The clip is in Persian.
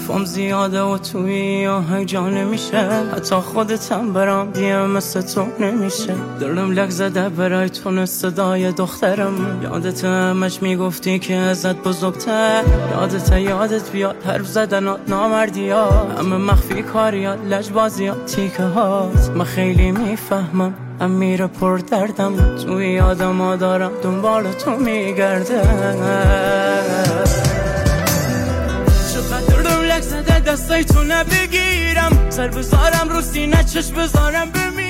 حرفم زیاده و توی آهنگ جا نمیشه، حتی خودتم برام دیگه مثل تو نمیشه. دلم لک زده برای تو صدای دخترم، یادت همش میگفتی که ازت بزرگتر، یادت بیاد حرف زدنات نامردیات، همه مخفی کاریات لجبازیات تیکه هات. من خیلی میفهمم امیر پر دردم، توی آدم دارم دنبال تو میگرده. چقدر دلم لک زده دستای تو نبگیرم، سر بذارم رو سینه چشم بذارم بمیرم.